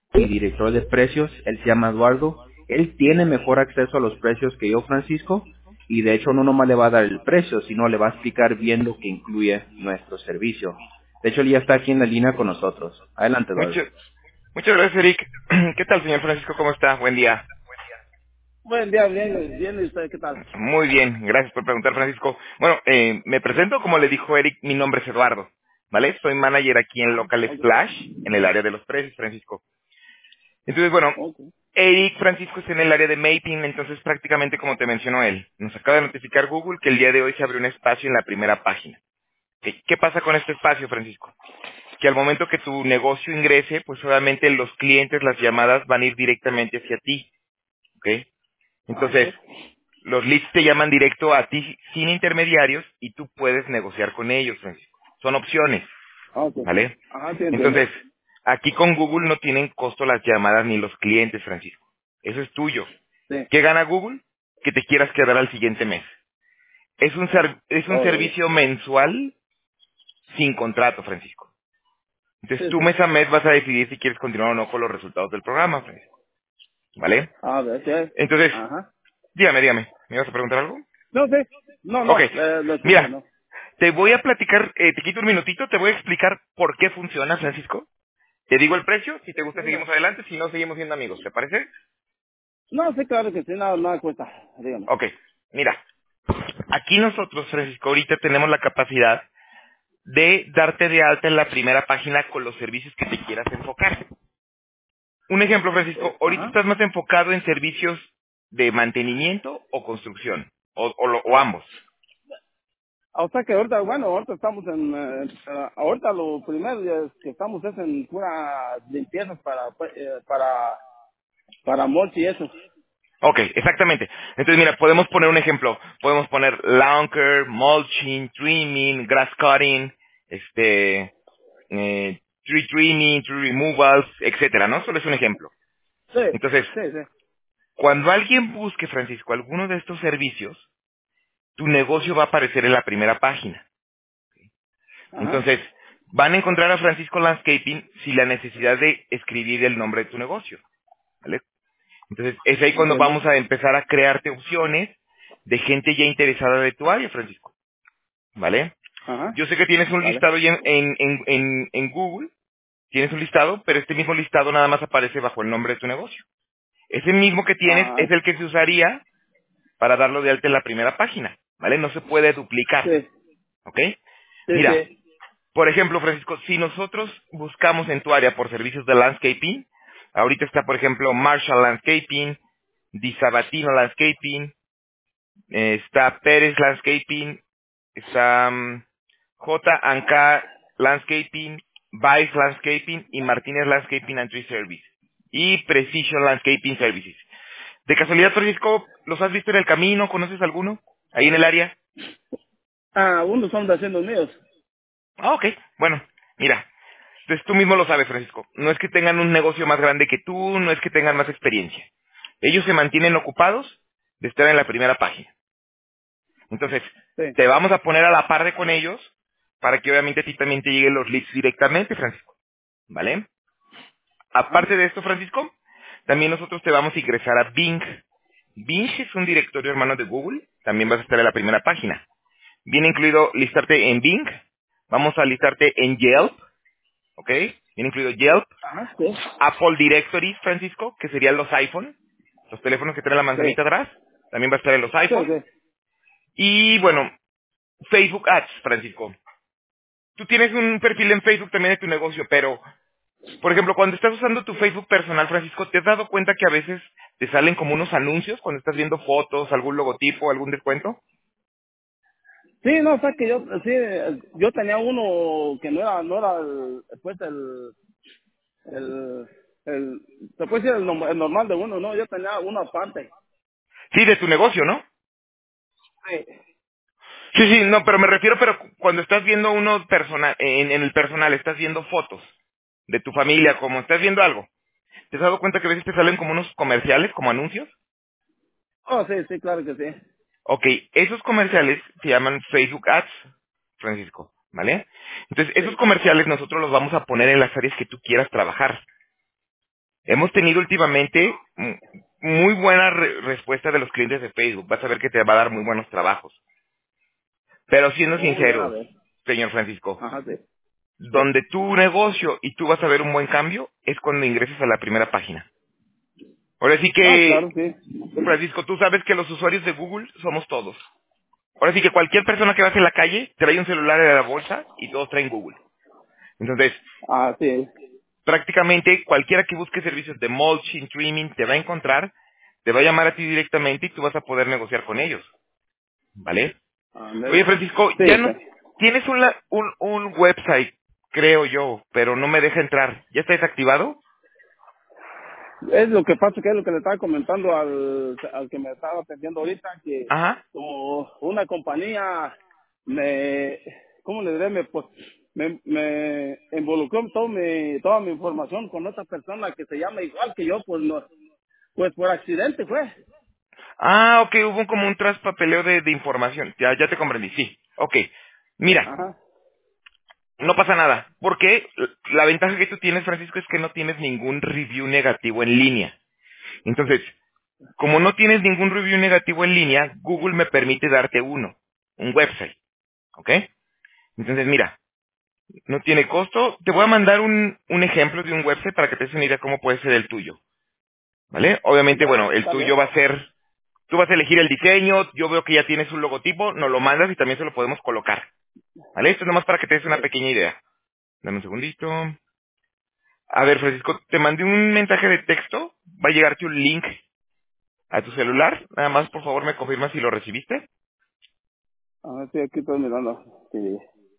mi director de precios, él se llama Eduardo. Él tiene mejor acceso a los precios que yo, Francisco, y de hecho no nomás le va a dar el precio, sino le va a explicar bien lo que incluye nuestro servicio. De hecho, él ya está aquí en la línea con nosotros. Adelante, Eduardo. Muchas, muchas gracias, Eric. ¿Qué tal, señor Francisco? ¿Cómo está? Buen día. Buen día, bien, bien, ¿y usted qué tal? Muy bien, gracias por preguntar, Francisco. Bueno, me presento, como le dijo Eric, mi nombre es Eduardo, ¿vale? Soy manager aquí en Local Ok, Splash, en el área de los precios, Francisco. Entonces, bueno, ok. Eric Francisco está en el área de mapping, entonces prácticamente como te mencionó él, nos acaba de notificar Google que el día de hoy se abrió un espacio en la primera página. ¿Qué pasa con este espacio, Francisco? Que al momento que tu negocio ingrese, pues obviamente los clientes, las llamadas van a ir directamente hacia ti, ¿ok? Ah, ok. Entonces, los leads te llaman directo a ti sin intermediarios y tú puedes negociar con ellos, Francisco. Son opciones, Ah, ok. ¿vale? Ajá, sí entiendo. Entonces, aquí con Google no tienen costo las llamadas ni los clientes, Francisco. Eso es tuyo. Sí. ¿Qué gana Google? Que te quieras quedar al siguiente mes. Es un Oh, ya, ya. servicio mensual sin contrato, Francisco. Entonces Sí, tú sí. mes a mes vas a decidir si quieres continuar o no con los resultados del programa, Francisco. ¿Vale? A ver, sí. Entonces, Ajá. dígame. ¿Me vas a preguntar algo? No, sí. No, Ok. no, lo escucho, Mira, ¿no? te voy a platicar, te quito un minutito, te voy a explicar por qué funciona, Francisco. Te digo el precio, si te gusta seguimos adelante, si no seguimos siendo amigos, ¿te parece? No, sí, claro que sí, nada, nada cuesta, dígame. Ok. Mira, aquí nosotros, Francisco, ahorita tenemos la capacidad de darte de alta en la primera página con los servicios que te quieras enfocar. Un ejemplo, Francisco, ahorita Ajá. estás más enfocado en servicios de mantenimiento o construcción, o ambos. O sea que ahorita, bueno, ahorita estamos ahorita lo primero es que estamos es en pura limpieza para mulch y eso. Ok, exactamente. Entonces, mira, podemos poner un ejemplo. Podemos poner lawn care, mulching, trimming, grass cutting, tree trimming, tree removals, etcétera, ¿no? Solo es un ejemplo. Sí, Entonces, sí, sí. cuando alguien busque, Francisco, alguno de estos servicios, tu negocio va a aparecer en la primera página. Ajá. Entonces, van a encontrar a Francisco Landscaping sin la necesidad de escribir el nombre de tu negocio, ¿vale? Entonces, es ahí cuando Entiendo. vamos a empezar a crearte opciones de gente ya interesada de tu área, Francisco, ¿vale? Ajá. Yo sé que tienes un Vale. listado ya en Google, tienes un listado, pero este mismo listado nada más aparece bajo el nombre de tu negocio. Ese mismo que tienes Ajá. es el que se usaría para darlo de alta en la primera página, ¿vale? No se puede duplicar, Sí, ¿ok? sí, Mira, sí. por ejemplo, Francisco, si nosotros buscamos en tu área por servicios de landscaping, ahorita está, por ejemplo, Marshall Landscaping, Di Sabatino Landscaping, está Pérez Landscaping, está J&K Landscaping, Vice Landscaping y Martínez Landscaping and Tree Service y Precision Landscaping Services. De casualidad, Francisco, ¿los has visto en el camino? ¿Conoces alguno? Ahí en el área. Ah, unos son vecinos míos. Ah, ok. Bueno, mira. Entonces tú mismo lo sabes, Francisco. No es que tengan un negocio más grande que tú, no es que tengan más experiencia. Ellos se mantienen ocupados de estar en la primera página. Entonces, Sí. te vamos a poner a la par de con ellos para que obviamente a ti también te lleguen los leads directamente, Francisco. ¿Vale? Ajá. Aparte de esto, Francisco, también nosotros te vamos a ingresar a Bing. Bing es un directorio hermano de Google. También vas a estar en la primera página. Viene incluido listarte en Bing. Vamos a listarte en Yelp. ¿Ok? Viene incluido Yelp. Ajá. Sí. Apple Directory, Francisco, que serían los iPhone. Los teléfonos que tienen la Sí. manzanita atrás. También va a estar en los Sí, iPhone. sí. Y bueno, Facebook Ads, Francisco. Tú tienes un perfil en Facebook también de tu negocio, pero, por ejemplo, cuando estás usando tu Facebook personal, Francisco, ¿te has dado cuenta que a veces te salen como unos anuncios cuando estás viendo fotos, algún logotipo, algún descuento? Sí, no, o sea que yo tenía uno que no era el, el, se puede decir el normal de uno, no, yo tenía uno aparte. Sí, de tu negocio, ¿no? Sí. Sí, sí, no, pero me refiero, pero cuando estás viendo uno personal, en el personal, estás viendo fotos de tu familia, como estás viendo algo. ¿Te has dado cuenta que a veces te salen como unos comerciales, como anuncios? Oh, sí, sí, claro que sí. Ok, esos comerciales se llaman Facebook Ads, Francisco, ¿vale? Entonces, esos Sí. comerciales nosotros los vamos a poner en las áreas que tú quieras trabajar. Hemos tenido últimamente muy buena respuesta de los clientes de Facebook. Vas a ver que te va a dar muy buenos trabajos. Pero siendo Oh, ya, a sinceros, ver. señor Francisco, Ajá, sí. donde tu negocio y tú vas a ver un buen cambio es cuando ingreses a la primera página. Ahora sí Ah, que, claro, sí. Francisco, tú sabes que los usuarios de Google somos todos. Ahora sí que cualquier persona que vas en la calle trae un celular en la bolsa y todos traen Google. Entonces, Ah, sí. prácticamente cualquiera que busque servicios de mulching, trimming, te va a encontrar, te va a llamar a ti directamente y tú vas a poder negociar con ellos. ¿Vale? Oye, Ándale. Francisco, Sí, ya no sí. tienes un website, creo yo, pero no me deja entrar. ¿Ya está desactivado? Es lo que pasa, que es lo que le estaba comentando al que me estaba atendiendo ahorita, que Ajá. como una compañía me, ¿cómo le diré? Me involucró toda mi información con otra persona que se llama igual que yo, pues no, pues por accidente fue. Ah, ok, hubo como un traspapeleo de información. Ya te comprendí, sí. Ok. Mira, Ajá. no pasa nada. Porque la ventaja que tú tienes, Francisco, es que no tienes ningún review negativo en línea. Entonces, como no tienes ningún review negativo en línea, Google me permite darte un website. ¿Ok? Entonces, mira, no tiene costo. Te voy a mandar un ejemplo de un website para que te des una idea cómo puede ser el tuyo. ¿Vale? Obviamente, Bueno, bueno, el está bien. tuyo va a ser, tú vas a elegir el diseño, yo veo que ya tienes un logotipo, nos lo mandas y también se lo podemos colocar. ¿Vale? Esto es nomás para que te des una Sí. pequeña idea. Dame un segundito. A ver, Francisco, te mandé un mensaje de texto. Va a llegarte un link a tu celular. Nada más, por favor, me confirmas si lo recibiste. A ver, sí, aquí estoy mirando. Sí.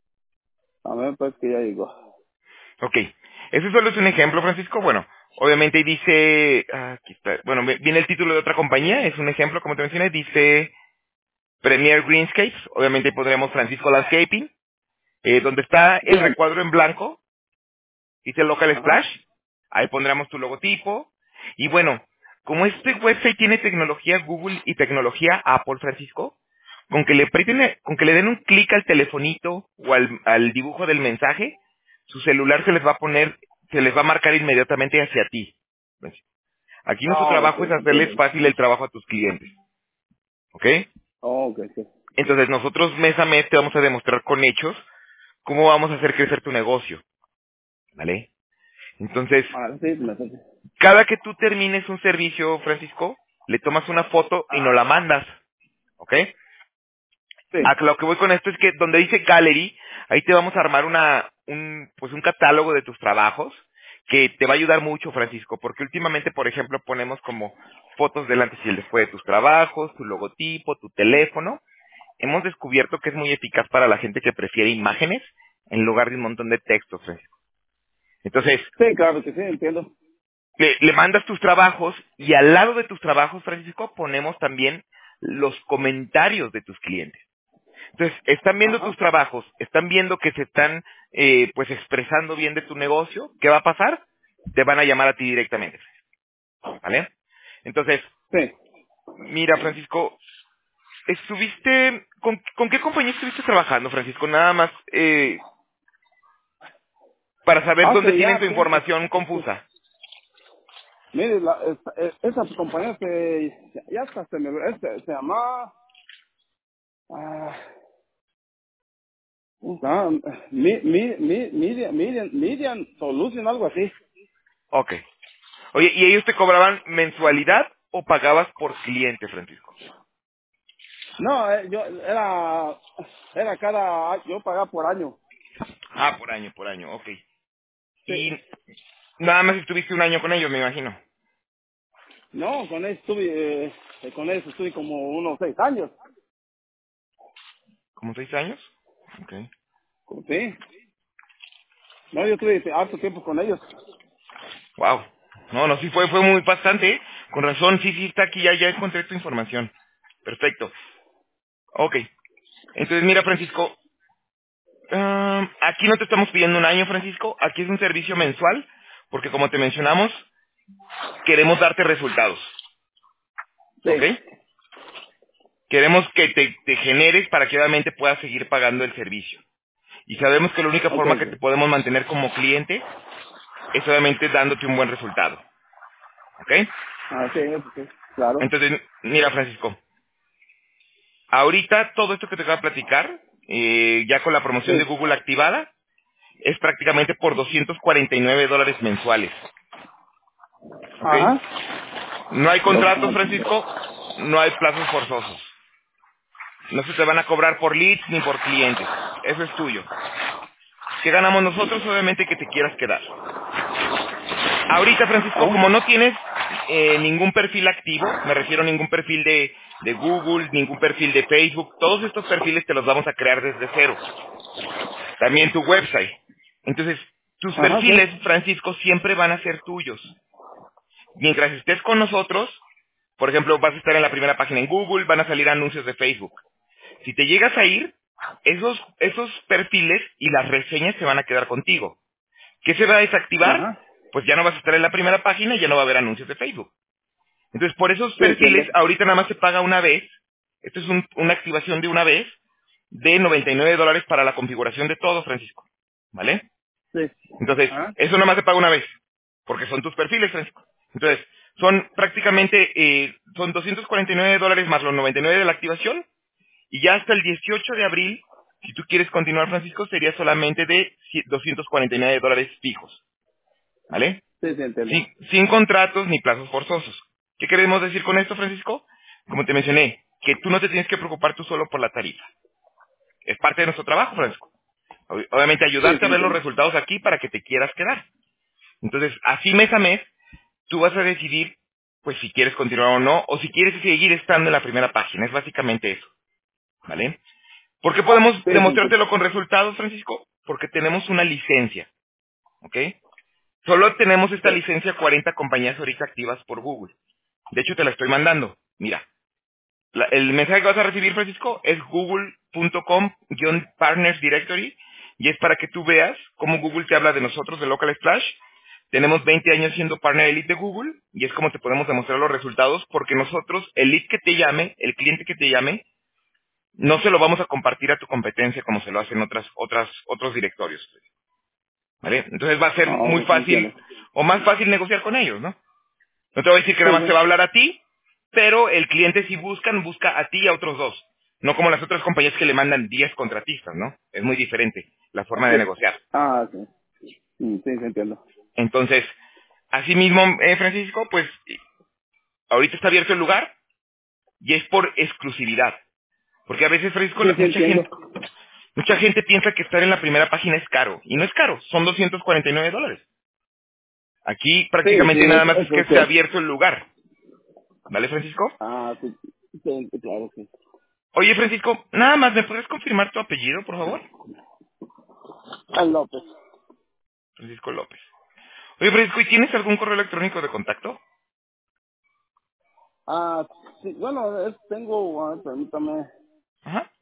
A ver, pues que ya llegó. Ok. Ese solo es un ejemplo, Francisco. Bueno, obviamente ahí dice, aquí está, bueno, viene el título de otra compañía, es un ejemplo, como te mencioné, dice Premier Greenscapes, obviamente ahí pondremos Francisco Landscaping, donde está Sí, el recuadro en blanco, dice Local ajá. Splash, ahí pondremos tu logotipo, y bueno, como este website tiene tecnología Google y tecnología Apple, Francisco, con que le den un clic al telefonito o al dibujo del mensaje, su celular se les va a poner, se les va a marcar inmediatamente hacia ti. Aquí nuestro Ah, ok, trabajo es hacerles entiendo. fácil el trabajo a tus clientes, ¿ok? Oh, ok, sí. Entonces nosotros mes a mes te vamos a demostrar con hechos cómo vamos a hacer crecer tu negocio, ¿vale? Entonces, Ah, sí, me parece. cada que tú termines un servicio, Francisco, le tomas una foto y nos Ajá. la mandas, ¿ok? Sí. A lo que voy con esto es que donde dice Gallery, ahí te vamos a armar pues un catálogo de tus trabajos que te va a ayudar mucho, Francisco, porque últimamente, por ejemplo, ponemos como fotos del antes y el después de tus trabajos, tu logotipo, tu teléfono. Hemos descubierto que es muy eficaz para la gente que prefiere imágenes en lugar de un montón de textos, Francisco. Entonces, Sí, claro que sí, entiendo. le mandas tus trabajos y al lado de tus trabajos, Francisco, ponemos también los comentarios de tus clientes. Entonces, están viendo tus Ajá. trabajos, están viendo que se están pues expresando bien de tu negocio. ¿Qué va a pasar? Te van a llamar a ti directamente, ¿vale? Entonces, Sí. mira, Francisco, ¿con qué compañía estuviste trabajando, Francisco? Nada más para saber dónde Hace tienen tu ya tiempo. información confusa. Mire, esa compañía ya hasta se llama, ah, Median Solution, algo así. Ok. Oye, ¿y ellos te cobraban mensualidad o pagabas por cliente, Francisco? No, yo pagaba por año. Ah, por año, ok. Sí. Y nada más estuviste un año con ellos, me imagino. No, con eso estuve como unos 6 años. ¿Como 6 años? Ok. Sí. No, yo estuve harto tiempo con ellos. Wow. No, sí fue muy bastante, ¿eh? Con razón, sí, está aquí, ya encontré tu información. Perfecto. Ok. Entonces, mira, Francisco, aquí no te estamos pidiendo un año, Francisco, aquí es un servicio mensual, porque como te mencionamos, queremos darte resultados, ¿ok? Sí. Queremos que te generes para que obviamente puedas seguir pagando el servicio. Y sabemos que la única Ok. forma que te podemos mantener como cliente es obviamente dándote un buen resultado. ¿Ok? Ah, sí, sí, claro. Entonces, mira, Francisco, ahorita todo esto que te acabo de platicar, ya con la promoción de Sí. Google activada, es prácticamente por $249 mensuales. ¿Ok? Ajá. No hay contratos, Francisco, no hay plazos forzosos. No se te van a cobrar por leads ni por clientes. Eso es tuyo. ¿Qué ganamos nosotros? Obviamente que te quieras quedar. Ahorita, Francisco, como Ajá. no tienes ningún perfil activo, me refiero a ningún perfil de Google, ningún perfil de Facebook, todos estos perfiles te los vamos a crear desde cero. También tu website. Entonces, tus Ajá, sí. perfiles, Francisco, siempre van a ser tuyos. Mientras estés con nosotros, por ejemplo, vas a estar en la primera página en Google, van a salir anuncios de Facebook. Si te llegas a ir, esos perfiles y las reseñas se van a quedar contigo. ¿Qué se va a desactivar? Ajá. Pues ya no vas a estar en la primera página y ya no va a haber anuncios de Facebook. Entonces, por esos Sí, entiendo. perfiles, ahorita nada más se paga una vez. Esto es una activación de una vez de $99 para la configuración de todo, Francisco. ¿Vale? Sí. Entonces, Ajá. eso nada más se paga una vez, porque son tus perfiles, Francisco. Entonces, son prácticamente, son $249 más los 99 de la activación, y ya hasta el 18 de abril, si tú quieres continuar, Francisco, sería solamente de $249 fijos. ¿Vale? Sí, sí, entiendo. Sin contratos ni plazos forzosos. ¿Qué queremos decir con esto, Francisco? Como te mencioné, que tú no te tienes que preocupar tú solo por la tarifa. Es parte de nuestro trabajo, Francisco. Obviamente Sí, ayudarte sí, a ver los entiendo. resultados aquí para que te quieras quedar. Entonces, así mes a mes, tú vas a decidir, pues, si quieres continuar o no, o si quieres seguir estando en la primera página. Es básicamente eso, ¿vale? ¿Por qué podemos Sí, sí, entiendo. demostrártelo con resultados, Francisco? Porque tenemos una licencia, ¿ok? Solo tenemos esta Sí. licencia 40 compañías ahorita activas por Google. De hecho, te la estoy mandando. Mira, el mensaje que vas a recibir, Francisco, es google.com-partners directory, y es para que tú veas cómo Google te habla de nosotros, de Local Splash. Tenemos 20 años siendo partner elite de Google, y es como te podemos demostrar los resultados, porque nosotros, el lead que te llame, el cliente que te llame, no se lo vamos a compartir a tu competencia como se lo hacen otros directorios. ¿Vale? Entonces va a ser Ah, muy ok, sí, fácil, entiendo. o más fácil negociar con ellos, ¿no? No te voy a decir que Sí, nada más te va a sí. hablar a ti, pero el cliente si busca a ti y a otros dos. No como las otras compañías que le mandan 10 contratistas, ¿no? Es muy diferente la forma de Sí. negociar. Ah, sí. Sí, sí, entiendo. Entonces, asimismo, Francisco, pues ahorita está abierto el lugar y es por exclusividad. Porque a veces, Francisco, Sí, sí, entiendo. mucha gente piensa que estar en la primera página es caro. Y no es caro, son $249. Aquí Sí, sí, prácticamente nada más es eso que es esté cierto. abierto el lugar. ¿Vale, Francisco? Ah, sí. Sí, claro, sí. Oye, Francisco, nada más, ¿me puedes confirmar tu apellido, por favor? Ah, López. Francisco López. Oye, Francisco, ¿y tienes algún correo electrónico de contacto? Ah, sí, bueno, tengo, permítame, Ajá.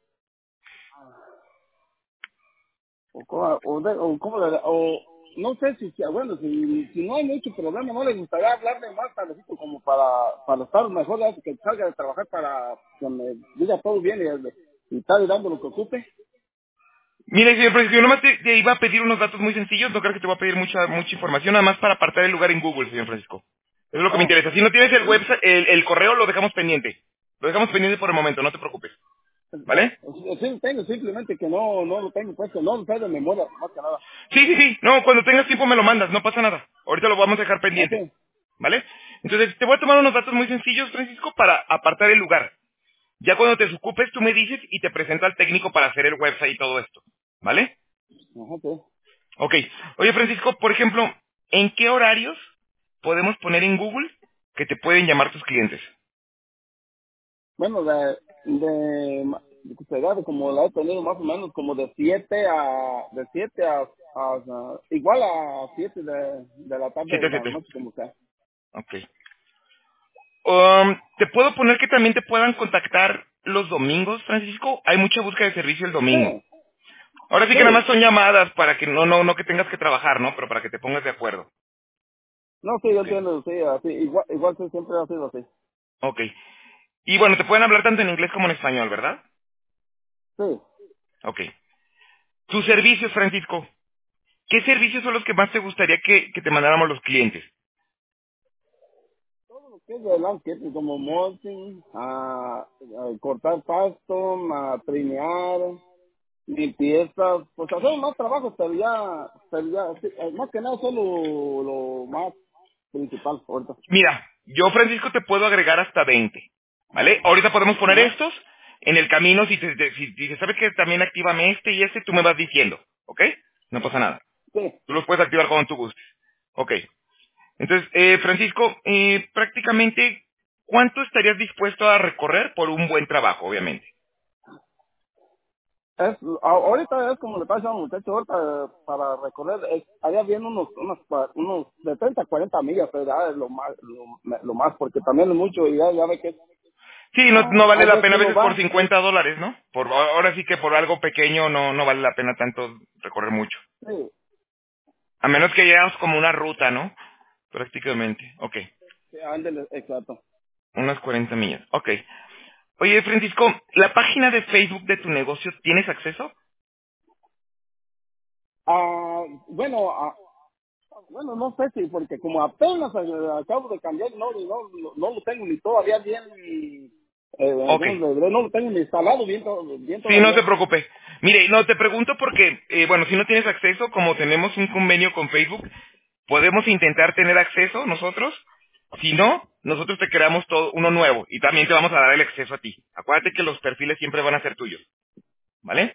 no sé bueno, si no hay mucho problema, no le gustaría hablarle más tardecito como para estar mejor, ya que salga de trabajar para que me diga todo bien y estar dando lo que ocupe. Mira, señor Francisco, yo nomás te iba a pedir unos datos muy sencillos, no creo que te voy a pedir mucha información, nada más para apartar el lugar en Google, señor Francisco. Eso es lo que me Oh, interesa. Si no tienes el sí. website, el correo lo dejamos pendiente. Lo dejamos pendiente por el momento, no te preocupes. ¿Vale? Sí, tengo, simplemente que no lo tengo puesto, no lo sé de memoria, más que nada. Sí. No, cuando tengas tiempo me lo mandas, no pasa nada. Ahorita lo vamos a dejar Ok, pendiente. ¿Vale? Entonces, te voy a tomar unos datos muy sencillos, Francisco, para apartar el lugar. Ya cuando te desocupes, tú me dices y te presento al técnico para hacer el website y todo esto. ¿Vale? ajá, ok. Ok. Oye, Francisco, por ejemplo, ¿en qué horarios podemos poner en Google que te pueden llamar tus clientes? Bueno, sería como la he tenido más o menos como igual a 7 de la tarde Siete o a de la 7. noche como sea. Ok. ¿Te puedo poner que también te puedan contactar los domingos, Francisco? Hay mucha búsqueda de servicio el domingo. Sí, Ahora sí que nada más sí. son llamadas para que no que tengas que trabajar, ¿no? Pero para que te pongas de acuerdo. No, sí, yo Ok. entiendo, sí, así, igual sí, siempre ha sido así. Ok. Y bueno, te pueden hablar tanto en inglés como en español, ¿verdad? Sí. Ok. Tus servicios, Francisco. ¿Qué servicios son los que más te gustaría que te mandáramos los clientes? ¿Qué es de landscaping? Como mulching, cortar pasto, trinear, limpiezas, pues hacer más trabajo sería, sí, más que nada solo lo más principal ahorita. Mira, yo, Francisco, te puedo agregar hasta 20, ¿vale? Ahorita podemos poner Ajá, estos en el camino. Si dices, ¿sabes que también actívame este y este? Tú me vas diciendo, ¿ok? No pasa nada. sí. Tú los puedes activar cuando tú gustes. Ok. Entonces, Francisco, prácticamente, ¿cuánto estarías dispuesto a recorrer por un buen trabajo, obviamente? Ahorita es como le pasa a un muchacho, ahorita para recorrer, allá vienen unos de 30 a 40 millas, pero ya es lo más, porque también es mucho y ya ve que Sí, no vale hay la veces pena que a uno veces por va, $50, ¿no? Ahora sí que por algo pequeño no vale la pena tanto recorrer mucho. sí, A menos que lleguemos como una ruta, ¿no? Prácticamente. Ok. sí, ándele, exacto. Unas 40 millas. Ok. Oye, Francisco, ¿la página de Facebook de tu negocio tienes acceso? Bueno, bueno, no sé si, porque como apenas acabo de cambiar, no lo tengo ni todavía bien, Ok. no lo tengo ni instalado bien Sí, no todavía. se preocupe. Mire, no te pregunto porque, bueno, si no tienes acceso, como tenemos un convenio con Facebook, podemos intentar tener acceso nosotros. Si no, nosotros te creamos todo uno nuevo y también te vamos a dar el acceso a ti. Acuérdate que los perfiles siempre van a ser tuyos, ¿vale?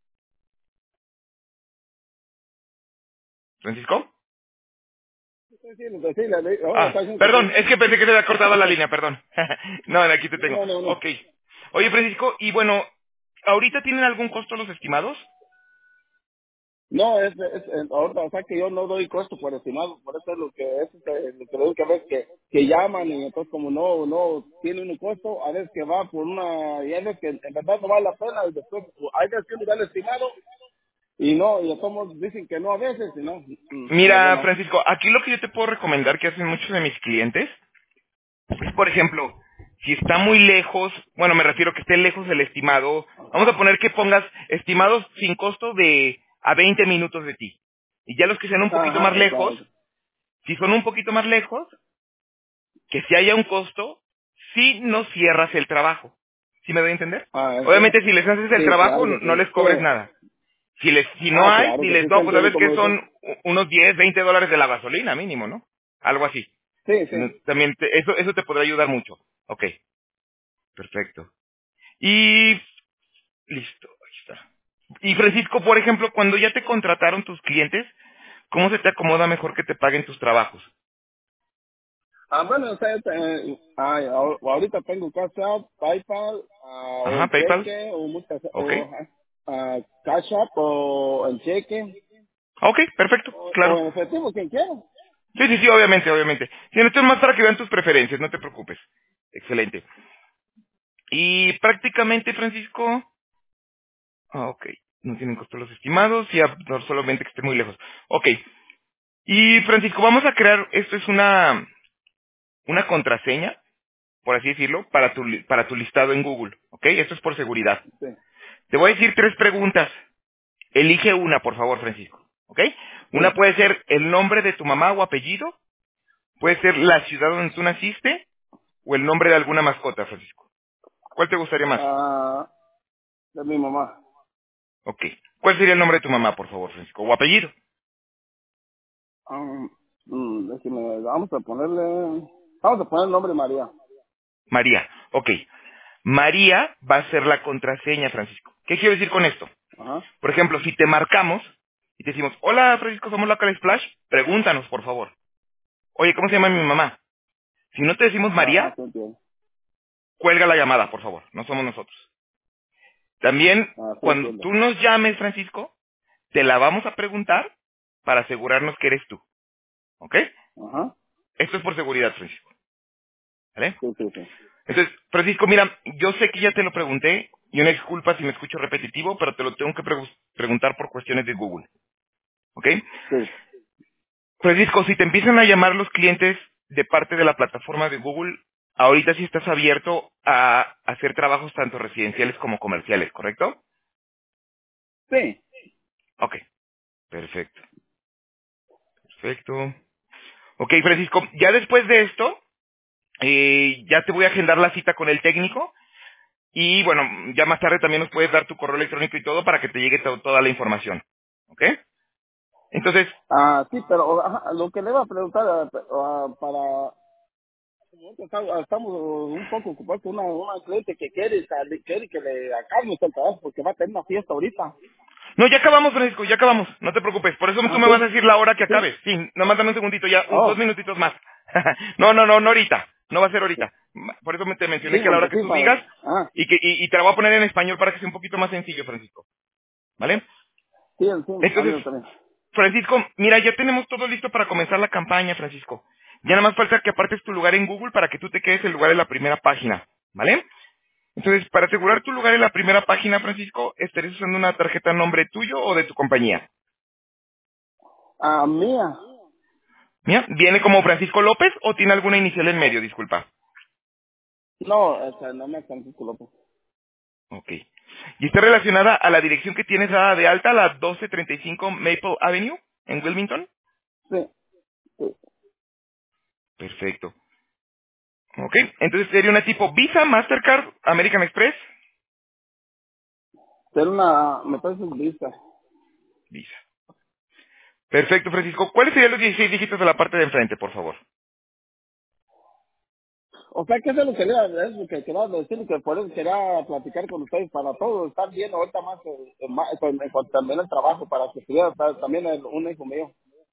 Francisco. Sí, ahora Ah, está diciendo que perdón, sí. es que pensé que se había cortado la línea, perdón. No, aquí te tengo. No, no, no. Ok. Oye, Francisco, y bueno, ¿ahorita tienen algún costo los estimados? No, ahorita, o sea que yo no doy costo por estimado, por eso es lo que le digo que a veces que llaman y entonces como no tiene un costo, a veces que va por y a veces que en verdad no vale la pena y después hay veces que uno da el estimado y todos dicen que no a veces y no, en verdad Mira, no. Francisco, aquí lo que yo te puedo recomendar que hacen muchos de mis clientes es, por ejemplo, si está muy lejos, bueno, me refiero que esté lejos el estimado, vamos a poner que pongas estimados sin costo de a 20 minutos de ti. Y ya los que sean un poquito más Ajá, lejos, exacto. si son un poquito más lejos, que si haya un costo, si no cierras el trabajo. ¿Sí me doy a entender? Sí, Obviamente si les haces el sí, trabajo, claro que no sí. les cobres Sí. nada. Si no hay, Claro que diles, sí, no, se pues entiende sabes que como dices. son unos 10, $20 de la gasolina mínimo, ¿no? Algo así. Sí, sí. También eso te podrá ayudar mucho. Ok, perfecto. Y listo, ahí está. Y Francisco, por ejemplo, cuando ya te contrataron tus clientes, ¿cómo se te acomoda mejor que te paguen tus trabajos? Bueno, o sea, ahorita tengo Cash App, PayPal, o Ajá, en PayPal. cheque, Ok. Cash App, o en cheque, Ok, perfecto, o claro. en efectivo, quien quiera. Sí, obviamente, obviamente. Si no, esto es más para que vean tus preferencias, no te preocupes. Excelente. Y prácticamente, Francisco, ok, no tienen costo los estimados y no solamente que esté muy lejos. Ok, y Francisco, vamos a crear, esto es una contraseña, por así decirlo, para tu listado en Google, ok, esto es por seguridad. Sí, Te voy a decir 3 preguntas, elige una, por favor, Francisco, ok. Una sí. puede ser el nombre de tu mamá o apellido, puede ser la ciudad donde tú naciste, o el nombre de alguna mascota, Francisco. ¿Cuál te gustaría más? Ah, de mi mamá. Ok. ¿Cuál sería el nombre de tu mamá, por favor, Francisco? ¿O apellido? Vamos a poner el nombre María. María. Ok. María va a ser la contraseña, Francisco. ¿Qué quiero decir con esto? Ajá, Por ejemplo, si te marcamos y te decimos, hola, Francisco, somos Local Splash, pregúntanos, por favor. Oye, ¿cómo se llama mi mamá? Si no te decimos ajá, María, sí entiendo. cuelga la llamada, por favor. No somos nosotros. También, Sí cuando entiendo. tú nos llames, Francisco, te la vamos a preguntar para asegurarnos que eres tú. ¿Ok? Ajá, Esto es por seguridad, Francisco. ¿Vale? sí, sí, sí. Entonces, Francisco, mira, yo sé que ya te lo pregunté, y una disculpa si me escucho repetitivo, pero te lo tengo que preguntar por cuestiones de Google. ¿Ok? Sí, Francisco, si te empiezan a llamar los clientes de parte de la plataforma de Google, ahorita sí estás abierto a hacer trabajos tanto residenciales como comerciales, ¿correcto? sí. Ok, perfecto, perfecto. Ok, Francisco, ya después de esto, Ya te voy a agendar la cita con el técnico y bueno, ya más tarde también nos puedes dar tu correo electrónico y todo para que te llegue toda la información. ¿Ok? Entonces, Sí, pero ajá, lo que le iba a preguntar para... Estamos un poco ocupados con una cliente que quiere que le hagamos el trabajo porque va a tener una fiesta ahorita. no, ya acabamos, Francisco, ya acabamos, no te preocupes. Por eso tú me Sí, vas a decir la hora que sí. acabes. Sí, nomás dame un segundito, ya, dos Oh, minutitos más. No ahorita, no va a ser ahorita. Por eso te mencioné sí, que a la hora porque que sí, tú digas ah, y te la voy a poner en español para que sea un poquito más sencillo, Francisco. ¿Vale? sí, sí, Entonces, ándale también. Francisco, mira, ya tenemos todo listo para comenzar la campaña, Francisco. Ya nada más falta que apartes tu lugar en Google para que tú te quedes el lugar en la primera página, ¿vale? Entonces, para asegurar tu lugar en la primera página, Francisco, ¿estarías usando una tarjeta a nombre tuyo o de tu compañía? Mía. ¿Mía? ¿Viene como Francisco López o tiene alguna inicial en medio? Disculpa. No, no me Francisco López. Ok. ¿Y está relacionada a la dirección que tienes dada de alta, la 1235 Maple Avenue, en Wilmington? Sí, sí. Perfecto. Ok. Entonces sería una tipo Visa, Mastercard, American Express. Ser me parece un vista. Visa. Perfecto, Francisco. ¿Cuáles serían los 16 dígitos de la parte de enfrente, por favor? O sea, que eso es lo que quería decir, que por eso quería platicar con ustedes para todo, estar bien ahorita más, en cuanto termine el trabajo, para que estuviera también un hijo mío.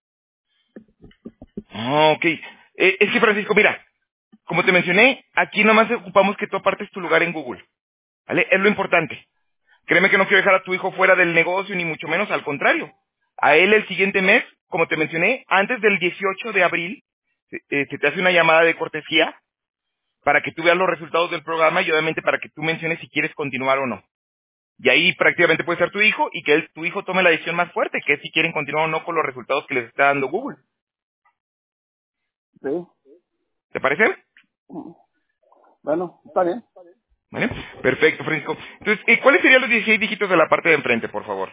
Ah, ok. Es que, Francisco, mira, como te mencioné, aquí nomás ocupamos que tú apartes tu lugar en Google. ¿Vale? Es lo importante. Créeme que no quiero dejar a tu hijo fuera del negocio, ni mucho menos, al contrario. A él el siguiente mes, como te mencioné, antes del 18 de abril, se te hace una llamada de cortesía para que tú veas los resultados del programa y obviamente para que tú menciones si quieres continuar o no. Y ahí prácticamente puede ser tu hijo y que tu hijo tome la decisión más fuerte, que es si quieren continuar o no con los resultados que les está dando Google. Sí. ¿Te parece? Bueno, está bien. ¿Vale? Perfecto, Francisco. Entonces, ¿cuáles serían los 16 dígitos de la parte de enfrente, por favor?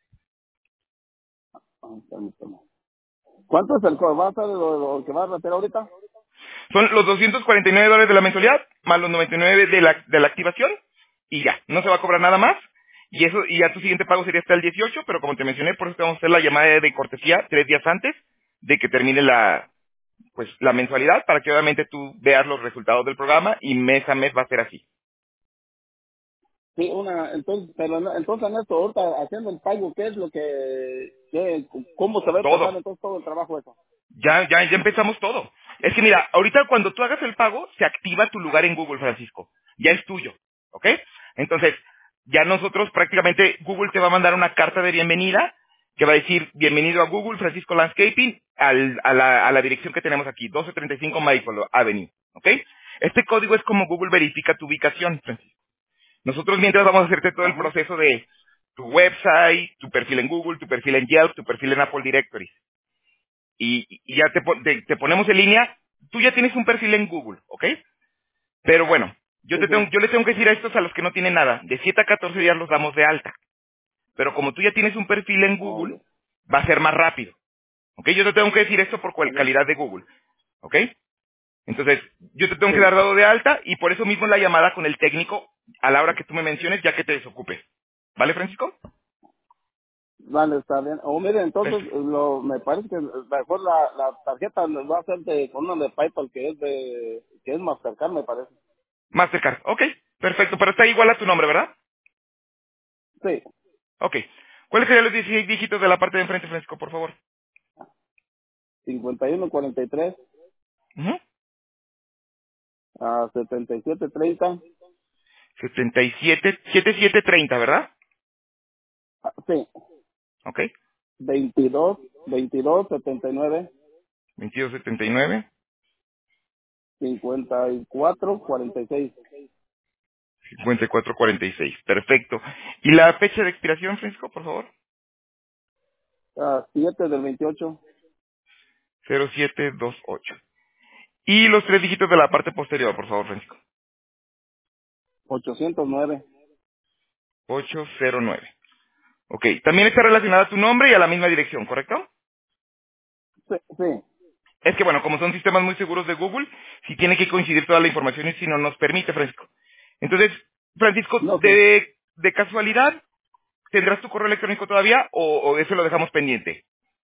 Permítame. ¿Cuánto es va a ser lo que va a meter ahorita? Son los $249 de la mensualidad, más los 99 de la activación, y ya, no se va a cobrar nada más. Y eso, y ya tu siguiente pago sería hasta el 18, pero como te mencioné, por eso te vamos a hacer la llamada de cortesía 3 días antes de que termine la mensualidad, para que obviamente tú veas los resultados del programa, y mes a mes va a ser así. Sí, entonces, pero entonces en esto, ahorita haciendo el pago, ¿qué es cómo se va a empezar Todo. entonces todo el trabajo eso? Ya empezamos todo. Es que mira, ahorita cuando tú hagas el pago, se activa tu lugar en Google, Francisco. Ya es tuyo, ¿ok? Entonces, ya nosotros prácticamente, Google te va a mandar una carta de bienvenida que va a decir, bienvenido a Google, Francisco Landscaping, a la dirección que tenemos aquí, 1235 Maple Avenue, ¿ok? Este código es como Google verifica tu ubicación, Francisco. Nosotros mientras vamos a hacerte todo el Ajá. proceso de tu website, tu perfil en Google, tu perfil en Yelp, tu perfil en Apple Directory y ya te ponemos en línea. Tú ya tienes un perfil en Google, ¿ok? Pero bueno, yo Sí, sí. yo les tengo que decir a estos a los que no tienen nada, de 7 a 14 días los damos de alta. Pero como tú ya tienes un perfil en Ok. Google, va a ser más rápido, ¿ok? Yo te tengo que decir esto por Ok. calidad de Google, ¿ok? Entonces, yo te tengo que Sí. dar dado de alta y por eso mismo la llamada con el técnico a la hora que tú me menciones, ya que te desocupes. ¿Vale, Francisco? Vale, está bien. O mire, entonces, Perfecto. me parece que mejor la tarjeta nos va a hacer con una de PayPal que es Mastercard, me parece. Mastercard, ok, perfecto, pero está igual a tu nombre, ¿verdad? Sí. Ok. ¿Cuáles serían los 16 dígitos de la parte de enfrente, Francisco, por favor? 5143 Ujú. a 7730. 7730, ¿verdad? Sí. Ok. 22 79 2279, 54 46. 5446. Perfecto. ¿Y la fecha de expiración, Francisco, por favor? 7 del 28. 0728. Y los tres dígitos de la parte posterior, por favor, Francisco. 809. 809. Ok. También está relacionada a tu nombre y a la misma dirección, ¿correcto? Sí, sí. Es que bueno, como son sistemas muy seguros de Google, si tiene que coincidir toda la información y si no nos permite, Francisco. Entonces, Francisco, No, sí. de casualidad, ¿tendrás tu correo electrónico todavía o eso lo dejamos pendiente?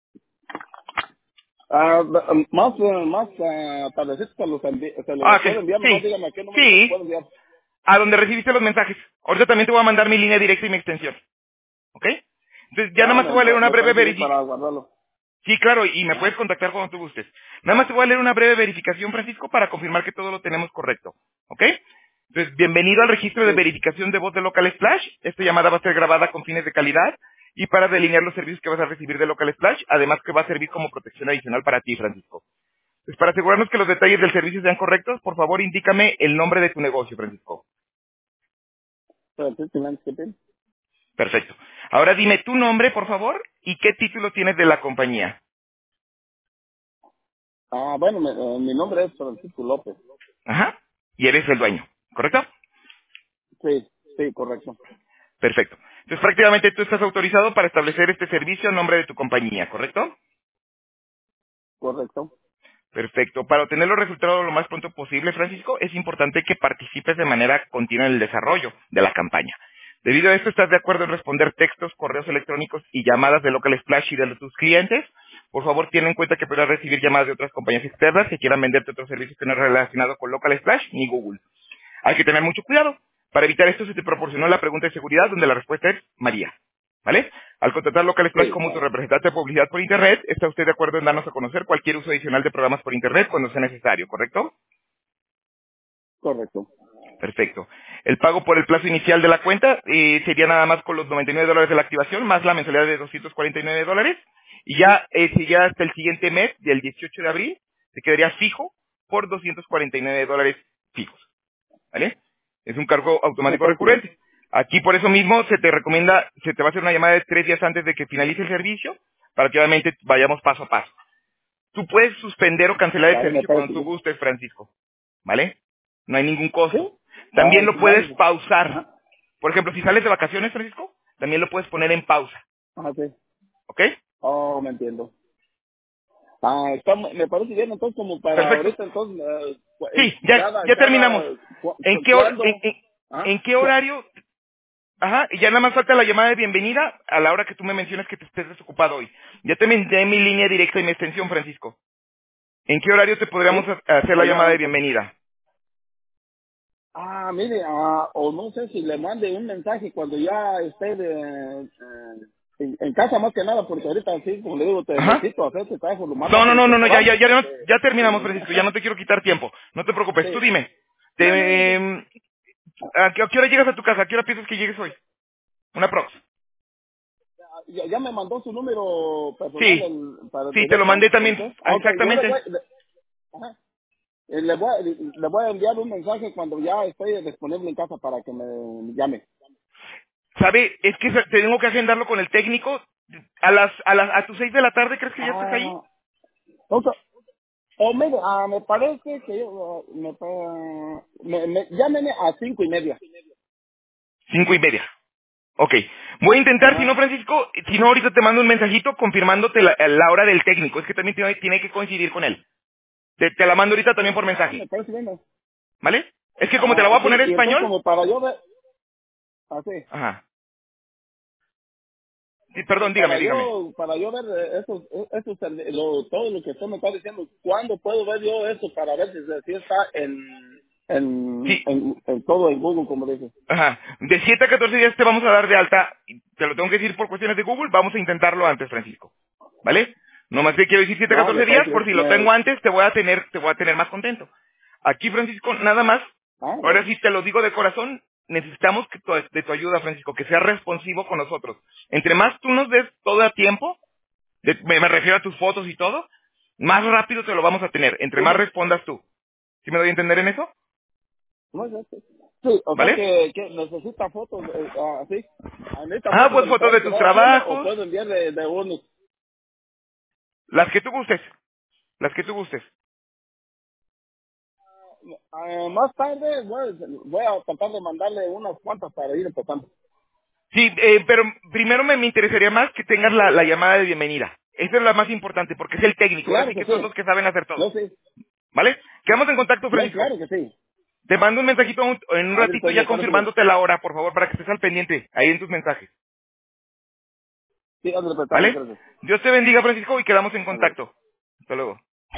Más tardecito se Ah, lo ok. puedo enviar, nomás Sí, dígame a qué número se lo sí, puedo enviar. a donde recibiste los mensajes. Ahorita también te voy a mandar mi línea directa y mi extensión, ¿ok? Entonces, ya nada más te voy a leer una Me breve parece bien verificación. para guardarlo. Sí, claro, y me Ajá. puedes contactar cuando tú gustes. Nada más te voy a leer una breve verificación, Francisco, para confirmar que todo lo tenemos correcto. ¿Ok? Entonces, bienvenido al registro de Sí, verificación de voz de Local Splash. Esta llamada va a ser grabada con fines de calidad y para delinear los servicios que vas a recibir de Local Splash, además que va a servir como protección adicional para ti, Francisco. Pues para asegurarnos que los detalles del servicio sean correctos, por favor, indícame el nombre de tu negocio, Francisco. Francisco Landscaping. Perfecto. Ahora dime tu nombre, por favor, y qué título tienes de la compañía. Bueno, mi nombre es Francisco López. Ajá. Y eres el dueño, ¿correcto? Sí, sí, correcto, Perfecto. Entonces prácticamente tú estás autorizado para establecer este servicio a nombre de tu compañía, ¿correcto? correcto. Perfecto. Para obtener los resultados lo más pronto posible, Francisco, es importante que participes de manera continua en el desarrollo de la campaña. Debido a esto, ¿estás de acuerdo en responder textos, correos electrónicos y llamadas de Local Splash y de tus clientes? Por favor, ten en cuenta que podrás recibir llamadas de otras compañías externas que quieran venderte otros servicios que no es relacionado con Local Splash ni Google. Hay que tener mucho cuidado. Para evitar esto se te proporcionó la pregunta de seguridad donde la respuesta es María. ¿Vale? Al contratar Local Splash Sí, como tu representante de publicidad por Internet, ¿está usted de acuerdo en darnos a conocer cualquier uso adicional de programas por Internet cuando sea necesario, correcto? correcto. Perfecto. El pago por el plazo inicial de la cuenta sería nada más con los $99 de la activación, más la mensualidad de $249. Y ya, si ya hasta el siguiente mes, del 18 de abril, se quedaría fijo por $249 fijos. ¿Vale? Es un cargo Me automático parece bien. recurrente. Aquí por eso mismo se te recomienda, se te va a hacer una llamada de 3 días antes de que finalice el servicio, para que obviamente vayamos paso a paso. Tú puedes suspender o cancelar el Vale, me servicio cuando parece tú bien. gustes, Francisco. ¿Vale? No hay ningún costo. ¿Sí? También lo puedes Vale. pausar. Ajá. Por ejemplo, si sales de vacaciones, Francisco, también lo puedes poner en pausa. Ajá, sí. ¿Ok? Me entiendo. Me parece bien, entonces, como para Perfecto. ahorita, entonces, Sí, ya terminamos. ¿En qué, ¿cuándo? en qué horario? Ajá, y ya nada más falta la llamada de bienvenida a la hora que tú me mencionas que te estés desocupado hoy. Ya te mandé mi línea directa y mi extensión, Francisco. ¿En qué horario te podríamos Sí. hacer la llamada Ya, de bienvenida? mire, o no sé si le mande un mensaje cuando ya esté en casa más que nada, porque ahorita sí, como le digo, te Ajá. necesito hacer este trabajo lo más No, no, rápido no, que no, no, ya, podamos, ya, ya, porque, ya terminamos, Francisco. Ya no te quiero quitar tiempo. No te preocupes. Tú sí. dime. No, no, Te, ¿a qué hora llegas a tu casa? ¿A qué hora piensas que llegues hoy? Una prox. ya me mandó su número personal Sí. para el Sí, te lo directo, mandé también. ¿ok? Ok, yo Exactamente. ajá. Le voy a enviar un mensaje cuando ya esté disponible en casa para que me llame. ¿Sabe? Es que tengo que agendarlo con el técnico. A tus 6 de la tarde, ¿crees que ya estés ahí? Ah, entonces, mire, me parece que llámeme a 5:30. 5:30. Ok. Voy a intentar, si no, Ajá. Francisco, si no, ahorita te mando un mensajito confirmándote la hora del técnico. Es que también tiene que coincidir con él. Te la mando ahorita también por mensaje. Me parece bien. ¿Vale? Es que como te la voy a poner Sí, en y entonces español. como para yo ver, así, Ajá. Sí, perdón, dígame. para yo ver todo lo que usted me está diciendo, ¿cuándo puedo ver yo eso para ver si está Sí. en todo en Google, como dice? Ajá. De 7 a 14 días te vamos a dar de alta. Y te lo tengo que decir por cuestiones de Google. Vamos a intentarlo antes, Francisco. ¿Vale? No más que quiero decir 7 a Me 14 días, parece por bien. si lo tengo antes, te voy a tener más contento. Aquí, Francisco, nada más. Ahora Bueno, sí te lo digo de corazón. Necesitamos de tu ayuda, Francisco, que seas responsivo con nosotros. Entre más tú nos des todo a tiempo, me refiero a tus fotos y todo, más rápido te lo vamos a tener. Entre sí, más sí. respondas tú. ¿Sí me doy a entender en eso? No, ya sé. Sí, o sea ¿Vale? que necesita fotos, así. Necesita Ah, fotos pues de lo que fotos va a de tus estar haciendo o trabajos, puedo enviar de uno. las que tú gustes. Las que tú gustes. Más tarde voy a tratar de mandarle unas cuantas para ir empezando. Sí, pero primero me interesaría más que tengas la llamada de bienvenida. Eso es lo más importante, porque es el técnico. Ahora Claro sí que que son sí. los que saben hacer No todo. sé. ¿Vale? Quedamos en contacto, No, Francisco. claro que sí. Te mando un mensajito en un Ándale, ratito pues, ya me parece bien. confirmándote la hora, por favor, para que estés al pendiente ahí en tus mensajes. Sí, ándale, pues, está bien, ¿Vale? gracias. Dios te bendiga, Francisco, y quedamos en Ándale. contacto. Hasta luego.